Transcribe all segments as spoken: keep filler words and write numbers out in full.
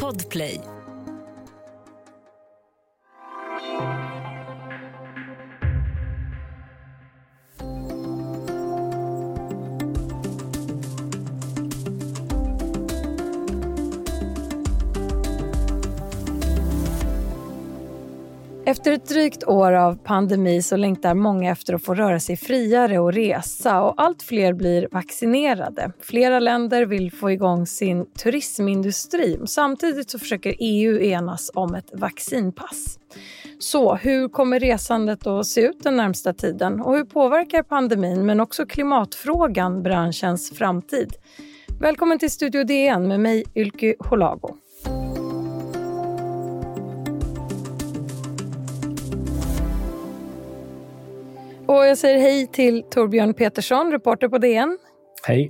Podplay. Efter ett drygt år av pandemi så längtar många efter att få röra sig friare och resa, och allt fler blir vaccinerade. Flera länder vill få igång sin turismindustri. Samtidigt så försöker E U enas om ett vaccinpass. Så hur kommer resandet att se ut den närmsta tiden? Och hur påverkar pandemin men också klimatfrågan branschens framtid? Välkommen till Studio D N med mig Ylke Holago. Och jag säger hej till Torbjörn Petersson, reporter på D N. Hej.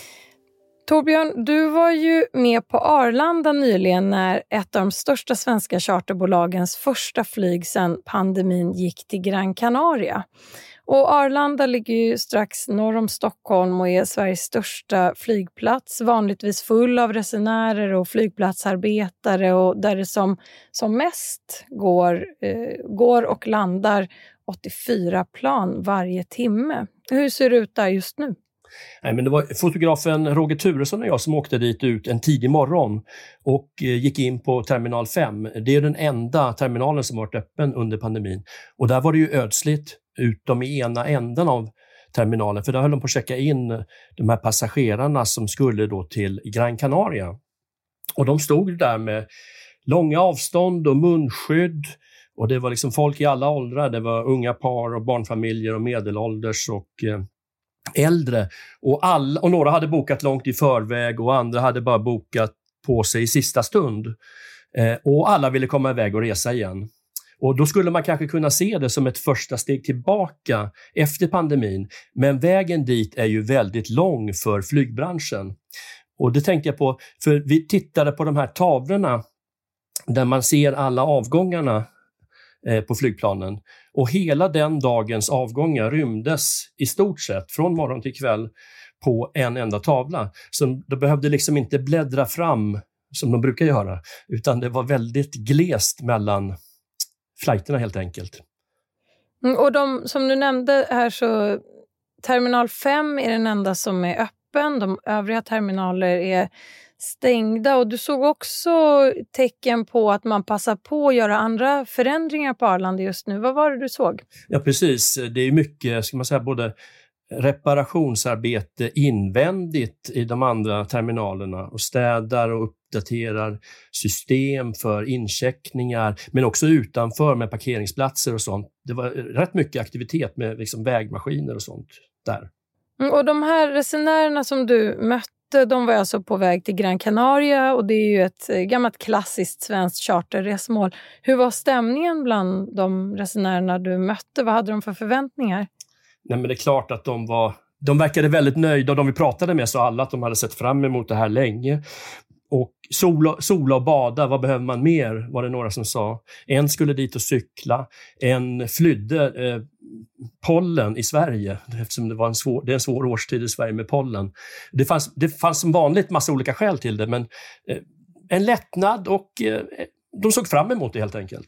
Torbjörn, du var ju med på Arlanda nyligen när ett av de största svenska charterbolagens första flyg sedan pandemin gick till Gran Canaria. Och Arlanda ligger ju strax norr om Stockholm och är Sveriges största flygplats, vanligtvis full av resenärer och flygplatsarbetare, och där det som, som mest går, eh, går och landar åttiofyra plan varje timme. Hur ser det ut där just nu? Nej, men det var fotografen Roger Turesson och jag som åkte dit ut en tidig morgon och gick in på terminal fem. Det är den enda terminalen som varit öppen under pandemin. Och där var det ju ödsligt utom i ena änden av terminalen, för där höll de på att checka in de här passagerarna som skulle då till Gran Canaria. Och de stod där med långa avstånd och munskydd. Och det var liksom folk i alla åldrar. Det var unga par och barnfamiljer och medelålders och eh, äldre. Och, all, och några hade bokat långt i förväg och andra hade bara bokat på sig i sista stund. Eh, och alla ville komma iväg och resa igen. Och då skulle man kanske kunna se det som ett första steg tillbaka efter pandemin. Men vägen dit är ju väldigt lång för flygbranschen. Och det tänkte jag på, för vi tittade på de här tavlorna där man ser alla avgångarna på flygplanen. Och hela den dagens avgångar rymdes i stort sett från morgon till kväll på en enda tavla. Så de behövde liksom inte bläddra fram som de brukar göra, utan det var väldigt glest mellan flighterna helt enkelt. Mm, och de som du nämnde här, så terminal fem är den enda som är öppen. De övriga terminaler är stängda, och du såg också tecken på att man passar på att göra andra förändringar på Arlanda just nu. Vad var det du såg? Ja, precis. Det är mycket, ska man säga, både reparationsarbete invändigt i de andra terminalerna och städar och uppdaterar system för incheckningar, men också utanför med parkeringsplatser och sånt. Det var rätt mycket aktivitet med liksom vägmaskiner och sånt där. Mm, och de här resenärerna som du mötte, de var alltså på väg till Gran Canaria, och det är ju ett gammalt klassiskt svenskt charterresmål. Hur var stämningen bland de resenärerna du mötte? Vad hade de för förväntningar? Nej, men det är klart att de var, de verkade väldigt nöjda, och de vi pratade med sa alla att de hade sett fram emot det här länge. Och sola, sola och bada, vad behöver man mer? Var det några som sa. En skulle dit och cykla, en flydde eh, pollen i Sverige, eftersom det var en svår, det är en svår årstid i Sverige med pollen. Det fanns, det fanns som vanligt massa olika skäl till det, men eh, en lättnad, och eh, de såg fram emot det helt enkelt.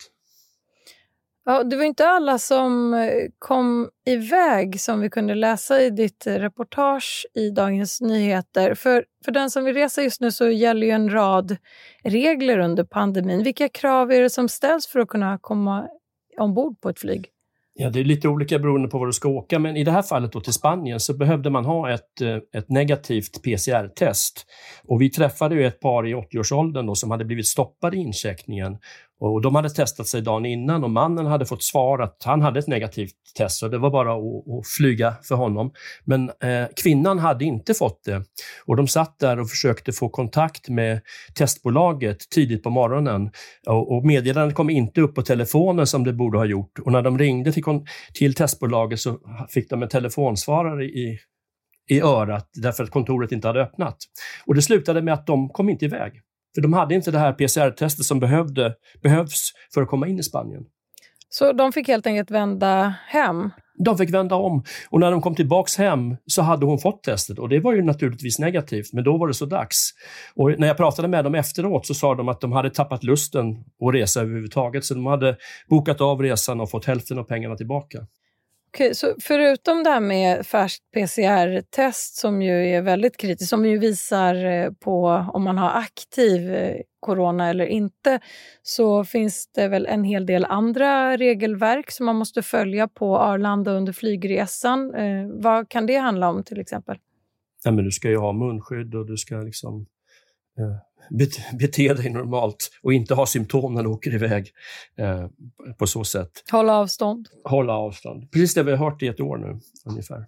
Ja, det var inte alla som kom iväg som vi kunde läsa i ditt reportage i Dagens Nyheter. För, för den som vill resa just nu så gäller ju en rad regler under pandemin. Vilka krav är det som ställs för att kunna komma ombord på ett flyg? Ja, det är lite olika beroende på var du ska åka, men i det här fallet då till Spanien så behövde man ha ett, ett negativt P C R-test. Och vi träffade ju ett par i åttio-årsåldern då som hade blivit stoppade i incheckningen. Och de hade testat sig dagen innan, och mannen hade fått svar att han hade ett negativt test, så det var bara att, att flyga för honom. Men eh, kvinnan hade inte fått det, och de satt där och försökte få kontakt med testbolaget tidigt på morgonen, och, och meddelandet kom inte upp på telefonen som det borde ha gjort. Och när de ringde till, till testbolaget så fick de en telefonsvarare i, i örat därför att kontoret inte hade öppnat. Och det slutade med att de kom inte iväg. För de hade inte det här P C R-testet som behövde, behövs för att komma in i Spanien. Så de fick helt enkelt vända hem? De fick vända om. Och när de kom tillbaks hem så hade hon fått testet. Och det var ju naturligtvis negativt, men då var det så dags. Och när jag pratade med dem efteråt så sa de att de hade tappat lusten att resa överhuvudtaget. Så de hade bokat av resan och fått hälften av pengarna tillbaka. Okej, så förutom det här med färskt P C R-test som ju är väldigt kritiskt, som ju visar på om man har aktiv corona eller inte, så finns det väl en hel del andra regelverk som man måste följa på Arlanda under flygresan. Eh, vad kan det handla om till exempel? Ja, men du ska ju ha munskydd och du ska liksom eh, bete, bete dig normalt och inte ha symptom när du åker iväg eh, på så sätt. Hålla avstånd. Hålla avstånd. Precis det vi har hört i ett år nu ungefär.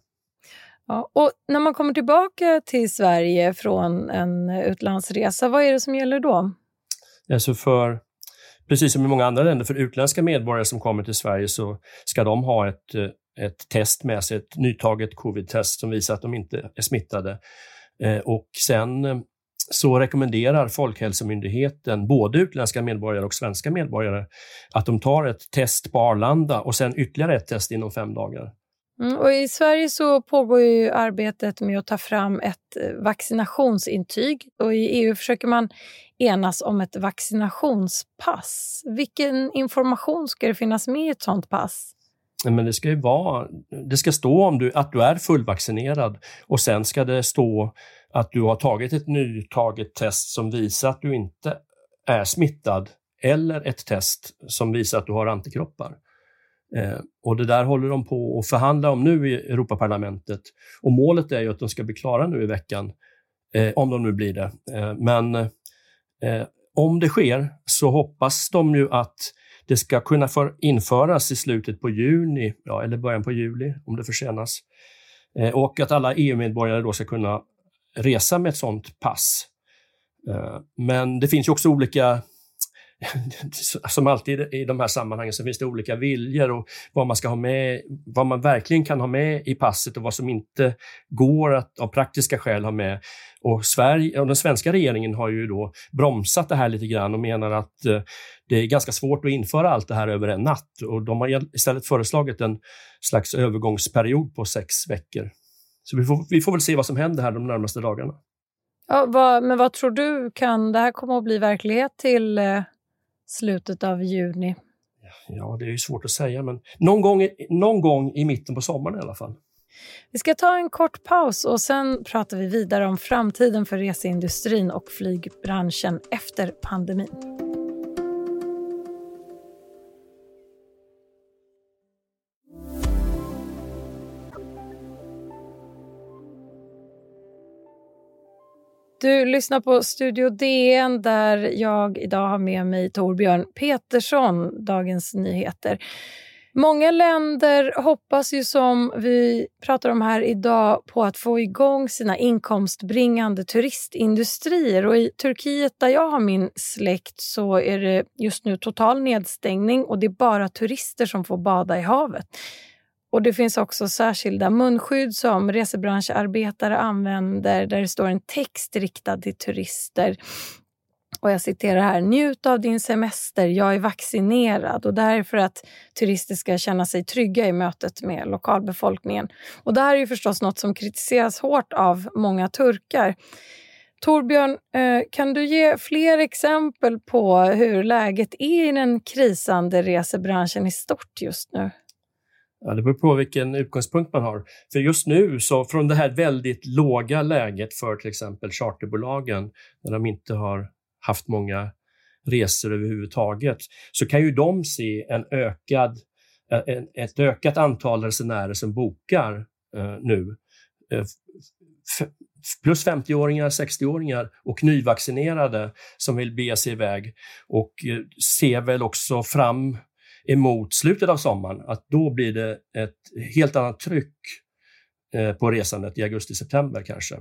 Ja, och när man kommer tillbaka till Sverige från en utlandsresa, vad är det som gäller då? Alltså för, precis som i många andra länder, för utländska medborgare som kommer till Sverige så ska de ha ett, ett test med sig, ett nytaget covid-test som visar att de inte är smittade. Eh, och sen så rekommenderar Folkhälsomyndigheten både utländska medborgare och svenska medborgare att de tar ett test på Arlanda och sen ytterligare ett test inom fem dagar. Mm, och i Sverige så pågår ju arbetet med att ta fram ett vaccinationsintyg och i E U försöker man enas om ett vaccinationspass. Vilken information ska det finnas med i ett sånt pass? Men det ska ju vara, det ska stå om du, att du är fullvaccinerad och sen ska det stå att du har tagit ett nytaget test som visar att du inte är smittad eller ett test som visar att du har antikroppar. Eh, och det där håller de på att förhandla om nu i Europaparlamentet och målet är ju att de ska bli klara nu i veckan, eh, om de nu blir det. Eh, men eh, om det sker så hoppas de ju att det ska kunna för införas i slutet på juni, ja, eller början på juli om det försenas. Eh, och att alla E U-medborgare då ska kunna resa med ett sånt pass. Eh, men det finns ju också olika, som alltid i de här sammanhangen så finns det olika viljor och vad man ska ha med, vad man verkligen kan ha med i passet och vad som inte går att av praktiska skäl ha med. Och Sverige och den svenska regeringen har ju då bromsat det här lite grann och menar att eh, det är ganska svårt att införa allt det här över en natt och de har istället föreslagit en slags övergångsperiod på sex veckor. Så vi får, vi får väl se vad som händer här de närmaste dagarna. Ja, vad, men vad tror du, kan det här komma att bli verklighet till eh, slutet av juni? Ja, det är ju svårt att säga, men någon gång, någon gång i mitten på sommaren i alla fall. Vi ska ta en kort paus och sen pratar vi vidare om framtiden för reseindustrin och flygbranschen efter pandemin. Du lyssnar på Studio D N där jag idag har med mig Torbjörn Petersson, Dagens Nyheter. Många länder hoppas ju, som vi pratar om här idag, på att få igång sina inkomstbringande turistindustrier. Och i Turkiet där jag har min släkt så är det just nu total nedstängning och det är bara turister som får bada i havet. Och det finns också särskilda munskydd som resebranscharbetare använder där det står en text riktad till turister. Och jag citerar här: njut av din semester, jag är vaccinerad. Och det här är för att turister ska känna sig trygga i mötet med lokalbefolkningen. Och det här är ju förstås något som kritiseras hårt av många turkar. Torbjörn, kan du ge fler exempel på hur läget är i den krisande resebranschen i stort just nu? Ja, det beror på vilken utgångspunkt man har. För just nu, så från det här väldigt låga läget för till exempel charterbolagen, när de inte har haft många resor överhuvudtaget, så kan ju de se en ökad, en, ett ökat antal resenärer som bokar eh, nu. Eh, f- plus femtio-åringar, sextio-åringar och nyvaccinerade som vill bege sig iväg och eh, ser väl också fram emot slutet av sommaren att då blir det ett helt annat tryck eh, på resandet i augusti-september kanske.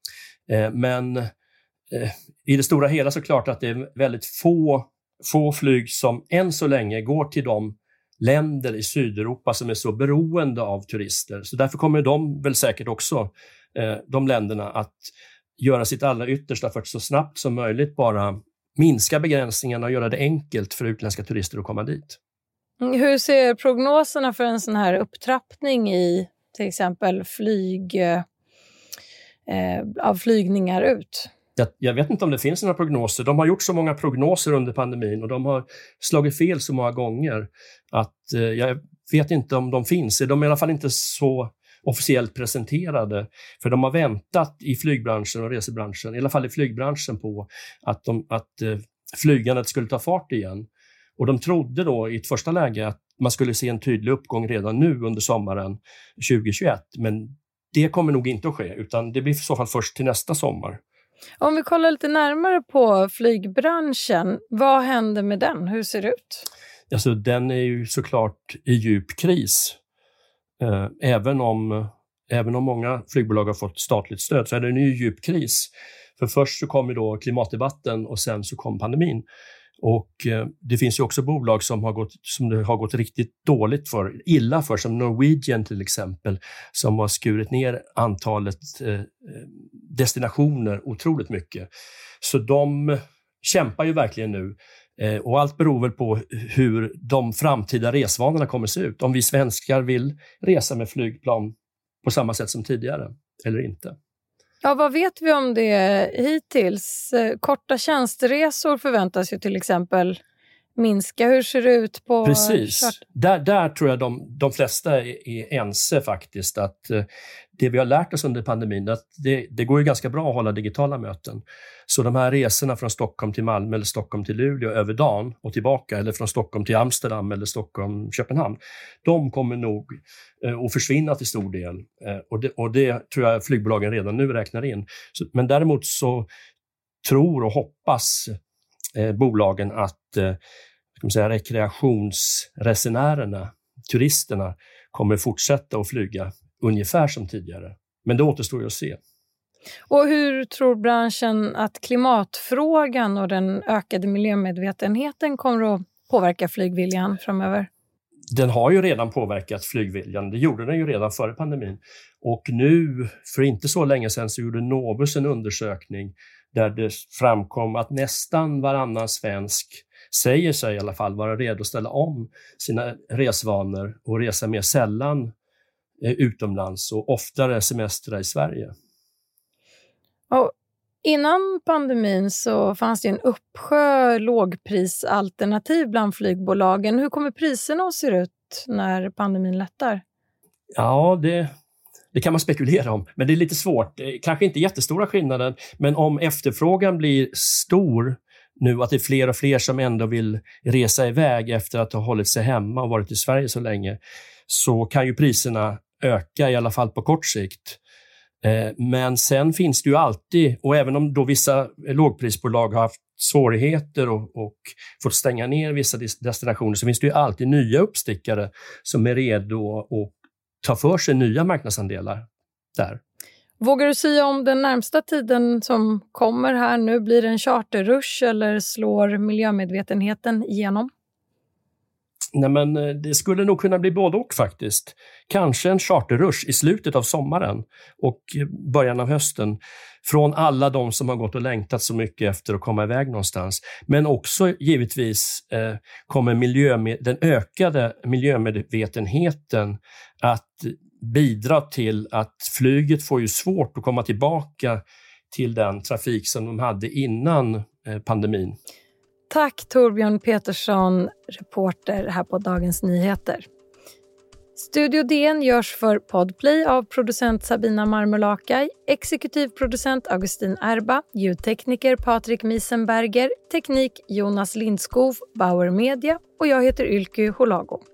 Eh, men eh, i det stora hela så klart att det är väldigt få, få flyg som än så länge går till de länder i Sydeuropa som är så beroende av turister. Så därför kommer de väl säkert också, eh, de länderna, att göra sitt allra yttersta för att så snabbt som möjligt bara minska begränsningarna och göra det enkelt för utländska turister att komma dit. Hur ser prognoserna för en sån här upptrappning i till exempel flyg, eh, av flygningar ut? Jag, jag vet inte om det finns några prognoser. De har gjort så många prognoser under pandemin och de har slagit fel så många gånger att eh, jag vet inte om de finns. De är i alla fall inte så officiellt presenterade. För de har väntat i flygbranschen och resebranschen, i alla fall i flygbranschen, på att, de, att eh, flygandet skulle ta fart igen. Och de trodde då i ett första läge att man skulle se en tydlig uppgång redan nu under sommaren tjugohundratjugoett. Men det kommer nog inte att ske, utan det blir i så fall först till nästa sommar. Om vi kollar lite närmare på flygbranschen, vad händer med den? Hur ser det ut? Alltså, den är ju såklart i djup kris. Eh, även, om, även om många flygbolag har fått statligt stöd så är det en ny djup kris. För först så kom ju då klimatdebatten och sen så kom pandemin. Och eh, det finns ju också bolag som har gått som det har gått riktigt dåligt för, illa för, som Norwegian till exempel, som har skurit ner antalet eh, destinationer otroligt mycket. Så de kämpar ju verkligen nu. Eh, och allt beror väl på hur de framtida resvanorna kommer se ut. Om vi svenskar vill resa med flygplan på samma sätt som tidigare eller inte. Ja, vad vet vi om det hittills? Korta tjänsteresor förväntas ju till exempel minska. Hur ser det ut på... Precis. Där, där tror jag de, de flesta är, är ense faktiskt. Att eh, det vi har lärt oss under pandemin, att det, det går ju ganska bra att hålla digitala möten. Så de här resorna från Stockholm till Malmö eller Stockholm till Luleå över dagen och tillbaka, eller från Stockholm till Amsterdam eller Stockholm Köpenhamn, de kommer nog eh, att försvinna till stor del. Eh, och, det, och det tror jag flygbolagen redan nu räknar in. Så, men däremot så tror och hoppas eh, bolagen att eh, ska man säga, rekreationsresenärerna, turisterna, kommer fortsätta att flyga ungefär som tidigare. Men det återstår ju att se. Och hur tror branschen att klimatfrågan och den ökade miljömedvetenheten kommer att påverka flygviljan framöver? Den har ju redan påverkat flygviljan. Det gjorde den ju redan före pandemin. Och nu, för inte så länge sedan, så gjorde Novus en undersökning där det framkom att nästan varannan svensk säger sig i alla fall vara redo att ställa om sina resvanor och resa mer sällan eh, utomlands och oftare semestrar i Sverige. Och innan pandemin så fanns det en uppsjö lågprisalternativ bland flygbolagen. Hur kommer priserna att se ut när pandemin lättar? Ja, det, det kan man spekulera om, men det är lite svårt. Kanske inte jättestora skillnader, men om efterfrågan blir stor nu, att det är fler och fler som ändå vill resa iväg efter att ha hållit sig hemma och varit i Sverige så länge, så kan ju priserna öka i alla fall på kort sikt. Men sen finns det ju alltid, och även om då vissa lågprisbolag har haft svårigheter och, och fått stänga ner vissa destinationer, så finns det ju alltid nya uppstickare som är redo att ta för sig nya marknadsandelar där. Vågar du säga om den närmsta tiden som kommer här nu, blir det en charterrush eller slår miljömedvetenheten igenom? Nej, men det skulle nog kunna bli både och faktiskt. Kanske en charterrush i slutet av sommaren och början av hösten från alla de som har gått och längtat så mycket efter att komma iväg någonstans. Men också givetvis eh, kommer miljömed- den ökade miljömedvetenheten att bidra till att flyget får ju svårt att komma tillbaka till den trafik som de hade innan eh, pandemin. Tack Torbjörn Petersson, reporter här på Dagens Nyheter. Studio D N görs för Podplay av producent Sabina Marmolakaj, exekutiv producent Augustin Erba, ljudtekniker Patrik Miesenberger, teknik Jonas Lindskov, Bauer Media och jag heter Ylke Holago.